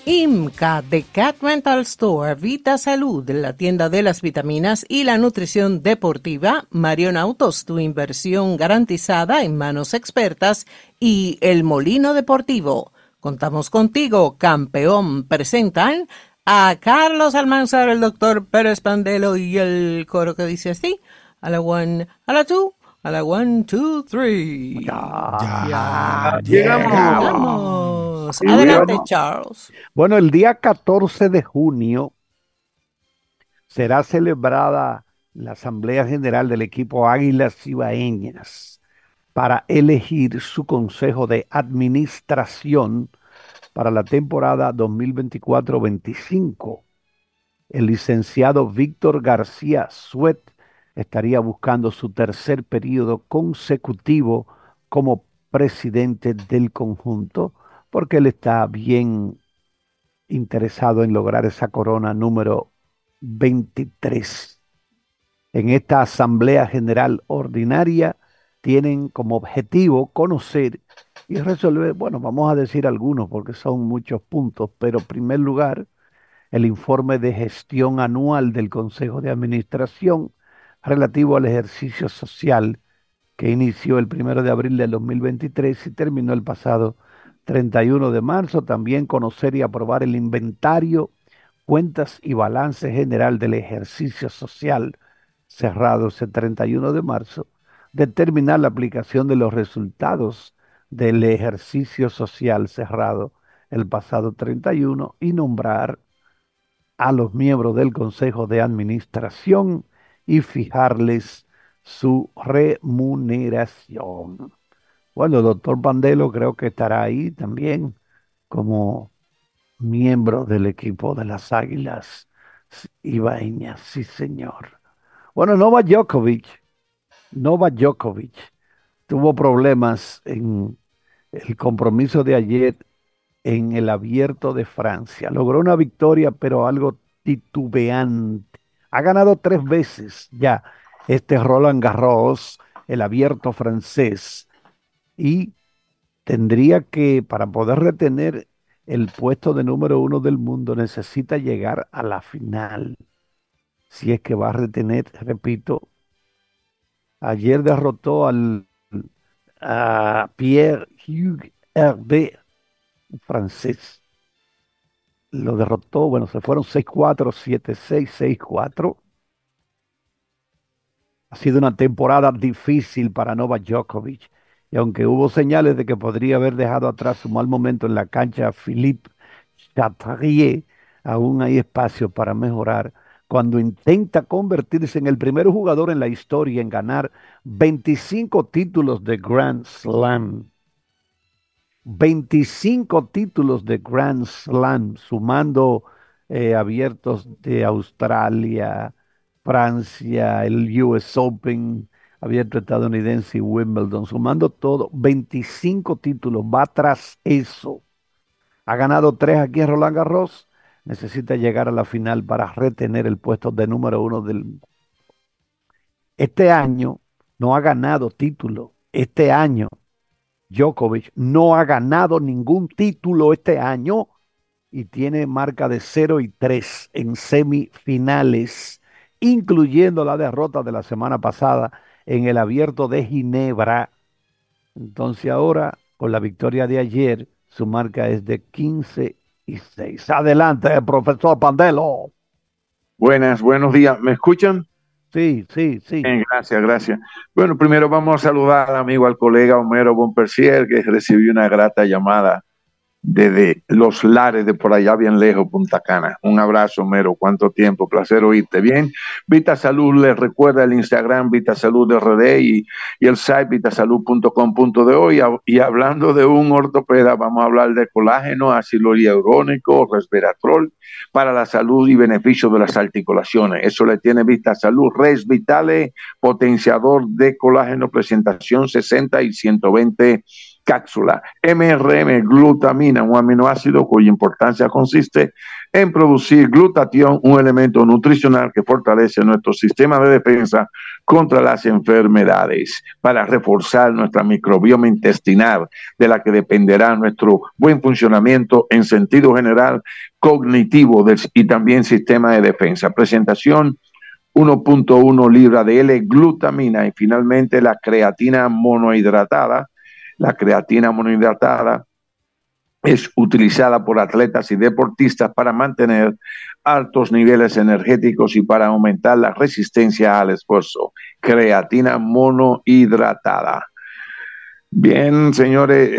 IMCA de Cat Rental Store, Vita Salud, la tienda de las vitaminas y la nutrición deportiva, Marion Autos, tu inversión garantizada en manos expertas, y El Molino Deportivo. Contamos contigo, campeón. Presentan a Carlos Almanzar, el doctor Pérez Pandelo y el coro que dice así: a la one, a la two, a la one, two, three. Ya Llegamos. Adelante, bueno, Charles. bueno, el día 14 de junio será celebrada la Asamblea General del equipo Águilas Cibaeñas para elegir su consejo de administración para la temporada 2024-25. El licenciado Víctor García Suet estaría buscando su tercer periodo consecutivo como presidente del conjunto, porque él está bien interesado en lograr esa corona número 23. En esta Asamblea General Ordinaria tienen como objetivo conocer y resolver, bueno, vamos a decir algunos porque son muchos puntos, pero en primer lugar, el informe de gestión anual del Consejo de Administración relativo al ejercicio social que inició el 1 de abril del 2023 y terminó el pasado 31 de marzo. También conocer y aprobar el inventario, cuentas y balance general del ejercicio social cerrado ese 31 de marzo. Determinar la aplicación de los resultados del ejercicio social cerrado el pasado 31 y nombrar a los miembros del Consejo de Administración y fijarles su remuneración. Bueno, el doctor Pandelo creo que estará ahí también como miembro del equipo de las Águilas Ibaeñas, sí señor. Bueno, Novak Djokovic tuvo problemas en el compromiso de ayer en el Abierto de Francia. Logró una victoria, pero algo titubeante. Ha ganado 3 veces ya este Roland Garros, el Abierto francés, y tendría que, para poder retener el puesto de número 1 del mundo, necesita llegar a la final. Si es que va a retener, repito, ayer derrotó a Pierre-Hugues Herbert, un francés. Lo derrotó, bueno, se fueron 6-4, 7-6, 6-4. Ha sido una temporada difícil para Novak Djokovic. Y aunque hubo señales de que podría haber dejado atrás su mal momento en la cancha Philippe Chatrier, aún hay espacio para mejorar cuando intenta convertirse en el primer jugador en la historia en ganar 25 títulos de Grand Slam. 25 títulos de Grand Slam, sumando abiertos de Australia, Francia, el US Open, abierto estadounidense y Wimbledon, sumando todo, 25 títulos, va tras eso. Ha ganado 3 aquí en Roland Garros, necesita llegar a la final para retener el puesto de número 1 del mundo. Este año no ha ganado título, este año Djokovic no ha ganado ningún título este año y tiene marca de 0-3 en semifinales, incluyendo la derrota de la semana pasada en el Abierto de Ginebra. Entonces ahora, con la victoria de ayer, su marca es de 15-6. Adelante, profesor Pandelo. Buenos días. ¿Me escuchan? Sí, sí, sí. Gracias, gracias. Bueno, primero vamos a saludar al amigo, al colega Homero Bonpercier, que recibió una grata llamada desde Los Lares, de por allá bien lejos, Punta Cana. Un abrazo, Homero. ¿Cuánto tiempo? Placer oírte. Bien, Vita Salud les recuerda el Instagram Vita Salud RD y el site vitasalud.com.do. Y hablando de un ortopeda, vamos a hablar de colágeno, ácido hialurónico, resveratrol para la salud y beneficio de las articulaciones. Eso le tiene Vita Salud. Res Vitale, potenciador de colágeno, presentación 60 y 120 cápsula. MRM, glutamina, un aminoácido cuya importancia consiste en producir glutatión, un elemento nutricional que fortalece nuestro sistema de defensa contra las enfermedades, para reforzar nuestra microbioma intestinal, de la que dependerá nuestro buen funcionamiento en sentido general, cognitivo y también sistema de defensa. Presentación: 1.1 libra de L-glutamina y finalmente la creatina monohidratada. La creatina monohidratada es utilizada por atletas y deportistas para mantener altos niveles energéticos y para aumentar la resistencia al esfuerzo. Creatina monohidratada. Bien, señores,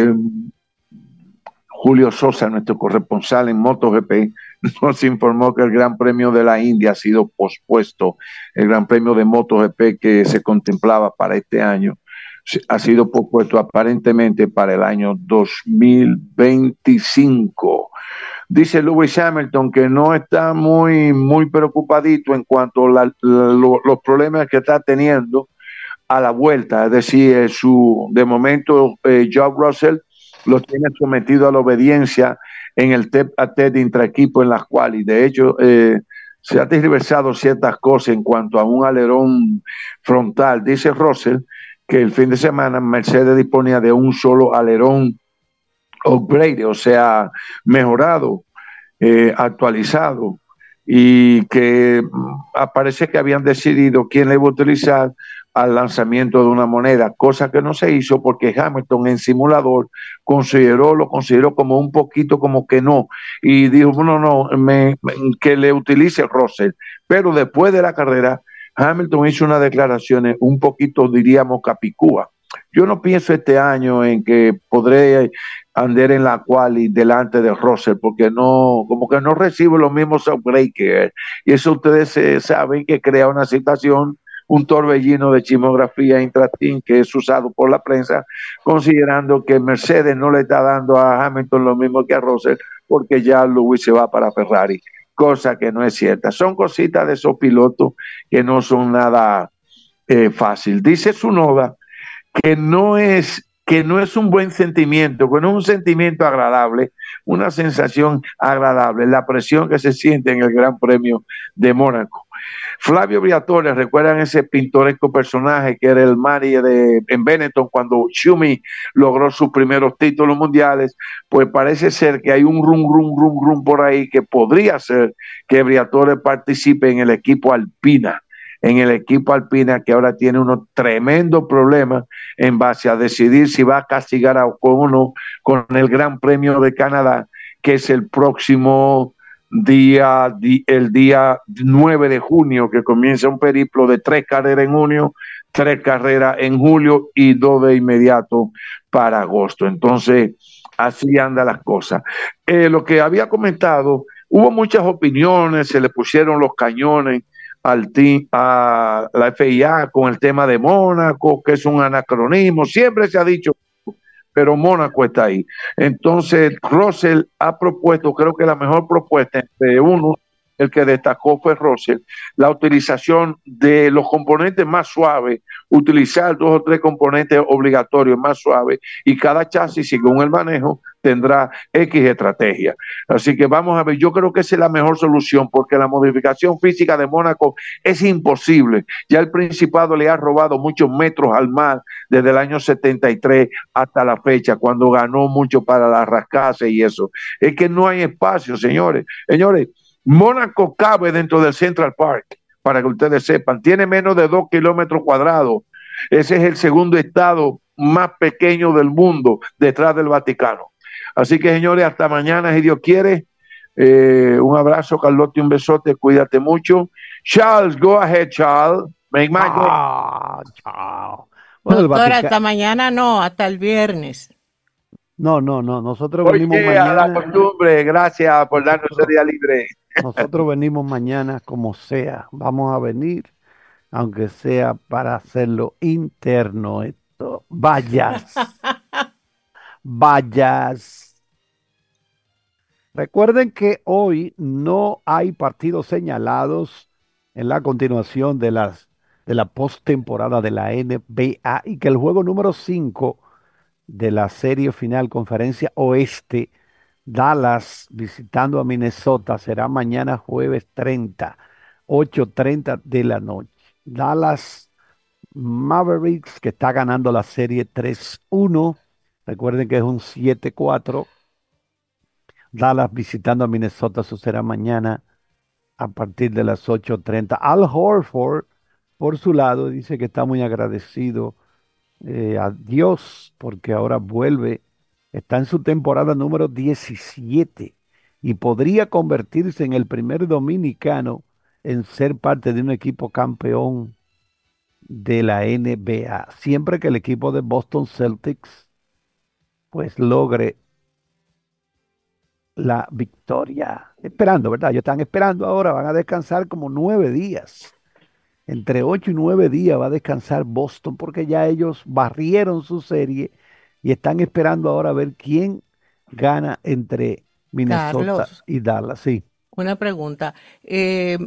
Julio Sosa, nuestro corresponsal en MotoGP, nos informó que el Gran Premio de la India ha sido pospuesto. El Gran Premio de MotoGP que se contemplaba para este año ha sido pospuesto aparentemente para el año 2025. Dice Lewis Hamilton que no está muy preocupadito en cuanto a los problemas que está teniendo a la vuelta. Es decir, de momento, George Russell lo tiene sometido a la obediencia en el tete intraequipo en las cuales, de hecho, se ha tergiversado ciertas cosas en cuanto a un alerón frontal. Dice Russell que el fin de semana Mercedes disponía de un solo alerón upgrade, o sea, mejorado, actualizado, y que parece que habían decidido quién le iba a utilizar al lanzamiento de una moneda, cosa que no se hizo porque Hamilton en simulador lo consideró como un poquito como que no, y dijo, que le utilice Russell, pero después de la carrera Hamilton hizo unas declaraciones un poquito, diríamos, capicúa. Yo no pienso este año en que podré andar en la quali delante de Russell, porque como que no recibo los mismos upgrades que él. Y eso ustedes saben que crea una situación, un torbellino de chismografía intrateam que es usado por la prensa, considerando que Mercedes no le está dando a Hamilton lo mismo que a Russell, porque ya Lewis se va para Ferrari, cosa que no es cierta. Son cositas de esos pilotos que no son nada fácil. Dice Tsunoda que no es un buen sentimiento, que no es un sentimiento agradable, una sensación agradable, la presión que se siente en el Gran Premio de Mónaco. Flavio Briatore, ¿recuerdan ese pintoresco personaje que era el manager en Benetton cuando Schumi logró sus primeros títulos mundiales? Pues parece ser que hay un rum por ahí que podría ser que Briatore participe en el equipo Alpina, que ahora tiene unos tremendos problemas en base a decidir si va a castigar a uno con el Gran Premio de Canadá, que es el próximo el día 9 de junio, que comienza un periplo de 3 carreras en junio, 3 carreras en julio y 2 de inmediato para agosto. Entonces, así andan las cosas. Lo que había comentado, hubo muchas opiniones, se le pusieron los cañones a la FIA con el tema de Mónaco, que es un anacronismo, siempre se ha dicho, pero Mónaco está ahí. Entonces, Russell ha propuesto, creo que la mejor propuesta entre uno, el que destacó fue Russell, la utilización de los componentes más suaves, utilizar 2 o 3 componentes obligatorios más suaves, y cada chasis, según el manejo, tendrá X estrategia. Así que vamos a ver, yo creo que esa es la mejor solución, porque la modificación física de Mónaco es imposible. Ya el Principado le ha robado muchos metros al mar desde el año 73 hasta la fecha, cuando ganó mucho para la rascase y eso. Es que no hay espacio, señores. Señores, Mónaco cabe dentro del Central Park, para que ustedes sepan, tiene menos de 2 kilómetros cuadrados. Ese es el segundo estado más pequeño del mundo, detrás del Vaticano. Así que, señores, hasta mañana, si Dios quiere. Un abrazo, Carlotti, un besote, cuídate mucho. Charles, go ahead, Charles. Make my day. Chao. Bueno, Doctor, hasta mañana no, hasta el viernes. No, nosotros venimos Oye, mañana. a la costumbre, gracias por darnos ese día libre. Nosotros venimos mañana como sea. Vamos a venir, aunque sea para hacerlo interno esto. Vayas. Recuerden que hoy no hay partidos señalados en la continuación de la postemporada de la NBA, y que el juego número 5 de la serie final Conferencia Oeste, Dallas visitando a Minnesota, será mañana jueves 30, 8:30 de la noche. Dallas Mavericks, que está ganando la serie 3-1. Recuerden que es un 7-4. Dallas visitando a Minnesota, eso será mañana a partir de las 8:30. Al Horford, por su lado, dice que está muy agradecido a Dios porque ahora vuelve, está en su temporada número 17 y podría convertirse en el primer dominicano en ser parte de un equipo campeón de la NBA, siempre que el equipo de Boston Celtics pues logre la victoria. Esperando, ¿verdad? Ellos están esperando ahora, van a descansar como 9 días. Entre 8 y 9 días va a descansar Boston porque ya ellos barrieron su serie y están esperando ahora a ver quién gana entre Minnesota Carlos, y Dallas. Sí. una pregunta. Eh,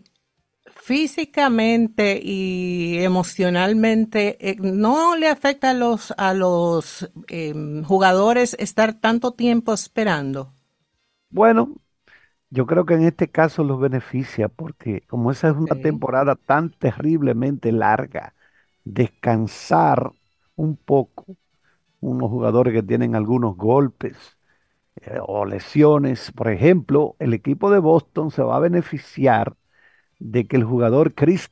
Físicamente y emocionalmente, ¿no le afecta a los jugadores estar tanto tiempo esperando? Bueno, yo creo que en este caso los beneficia porque como esa es una Okay. temporada tan terriblemente larga, descansar un poco, unos jugadores que tienen algunos golpes o lesiones, por ejemplo, el equipo de Boston se va a beneficiar de que el jugador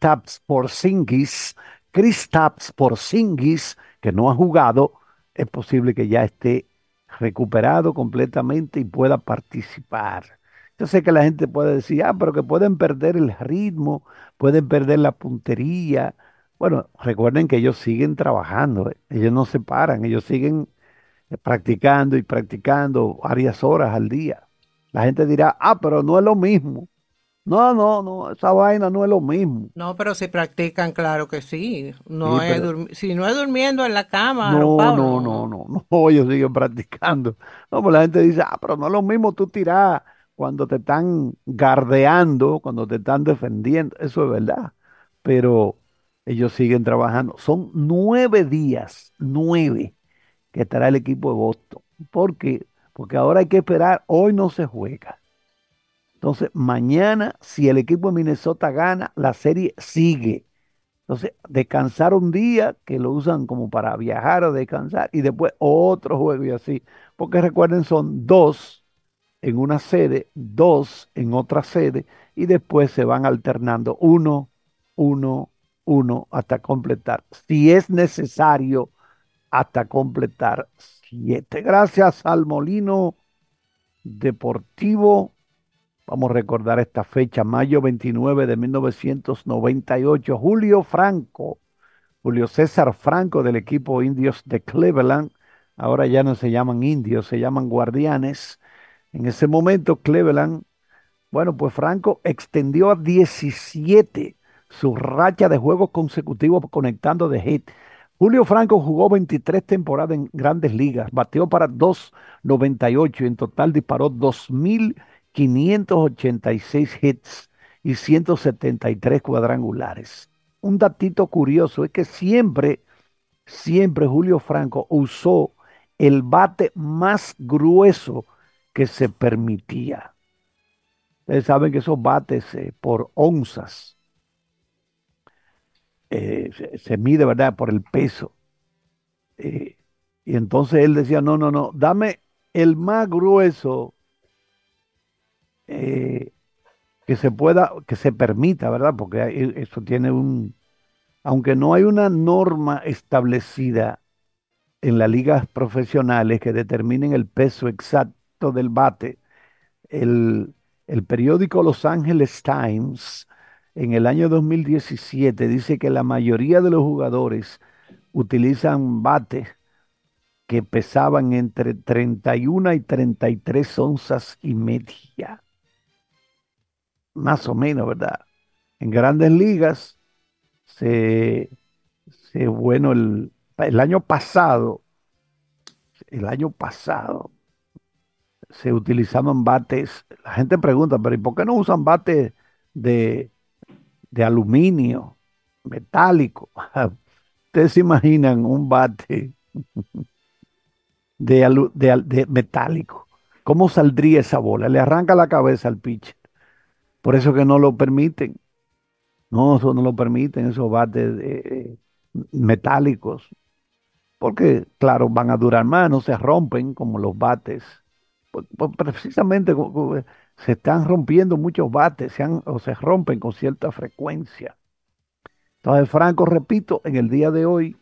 Kristaps Porzingis, que no ha jugado, es posible que ya esté recuperado completamente y pueda participar. Yo sé que la gente puede decir, pero que pueden perder el ritmo, pueden perder la puntería. Bueno, recuerden que ellos siguen trabajando, ellos no se paran, ellos siguen practicando y practicando varias horas al día. La gente dirá, pero no es lo mismo. No, no, no, esa vaina no es lo mismo. No, pero si practican, claro que sí. Sí, No es pero si no es durmiendo en la cama, no, arropado, no, no, no, no. no, no, ellos siguen practicando. No, pues la gente dice, pero no es lo mismo tú tirar cuando te están gardeando, cuando te están defendiendo. Eso es verdad. Pero ellos siguen trabajando. Son 9 días, 9, que estará el equipo de Boston. ¿Por qué? Porque ahora hay que esperar. Hoy no se juega. Entonces, mañana, si el equipo de Minnesota gana, la serie sigue. Entonces, descansar un día que lo usan como para viajar o descansar y después otro juego y así. Porque recuerden, son dos en una sede, dos en otra sede y después se van alternando uno, uno hasta completar. Si es necesario, hasta completar 7. Gracias al Molino Deportivo. Vamos a recordar esta fecha, mayo 29 de 1998. Julio César Franco del equipo Indios de Cleveland. Ahora ya no se llaman indios, se llaman guardianes. En ese momento Cleveland, bueno, pues Franco extendió a 17 su racha de juegos consecutivos conectando de hit. Julio Franco jugó 23 temporadas en grandes ligas, bateó para 298 y en total disparó 2.586 hits y 173 cuadrangulares. Un datito curioso es que siempre Julio Franco usó el bate más grueso que se permitía. Ustedes saben que esos bates por onzas se mide, ¿verdad? Por el peso. eh, y entonces él decía, no, no, no, dame el más grueso eh, que se pueda, que se permita, ¿verdad? Porque eso tiene aunque no hay una norma establecida en las ligas profesionales que determinen el peso exacto del bate, El, el periódico Los Angeles Times en el año 2017 dice que la mayoría de los jugadores utilizan bates que pesaban entre 31 y 33 onzas y media, más o menos, ¿verdad? En grandes ligas, se, bueno, el año pasado se utilizaban bates. La gente pregunta, pero ¿y por qué no usan bates de, de aluminio, metálico? Ustedes se imaginan un bate de metálico. ¿Cómo saldría esa bola? Le arranca la cabeza al pitcher. Por eso que no lo permiten. No, eso no lo permiten, esos bates metálicos, porque claro, van a durar más, no se rompen como los bates. Precisamente se están rompiendo muchos bates, o se rompen con cierta frecuencia. Entonces, Franco, repito, en el día de hoy,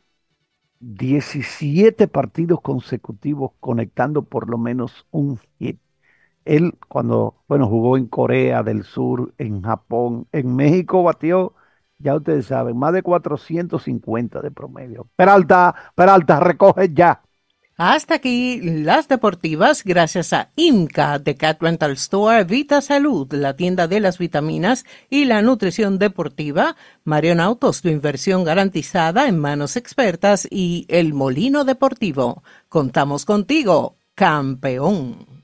17 partidos consecutivos conectando por lo menos un hit. Él cuando, bueno, jugó en Corea del Sur, en Japón, en México batió, ya ustedes saben, más de 450 de promedio. Peralta, Peralta, recoge ya. Hasta aquí las deportivas, gracias a IMCA de Cat Rental Store, Vita Salud, la tienda de las vitaminas y la nutrición deportiva, Marion Autos, tu inversión garantizada en manos expertas y El Molino Deportivo. Contamos contigo, campeón.